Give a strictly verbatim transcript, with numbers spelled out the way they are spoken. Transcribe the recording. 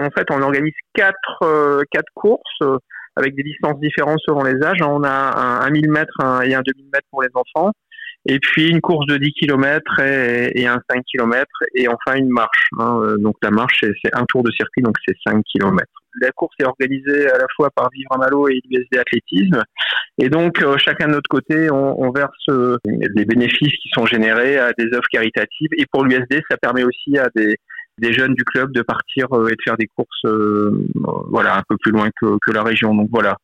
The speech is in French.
en fait, on organise quatre, euh, quatre courses euh, avec des distances différentes selon les âges. On a un, un mille mètres un, et un deux mille mètres pour les enfants. Et puis une course de dix kilomètres et, et un cinq kilomètres. Et enfin une marche. Hein. Donc la marche, c'est, c'est un tour de circuit, donc c'est cinq kilomètres. La course est organisée à la fois par Vivre à Malo et l'U S D Athlétisme. Et donc, euh, chacun de notre côté, on, on verse euh, des bénéfices qui sont générés à des œuvres caritatives. Et pour l'U S D, ça permet aussi à des, des jeunes du club de partir euh, et de faire des courses euh, voilà, un peu plus loin que, que la région. Donc voilà,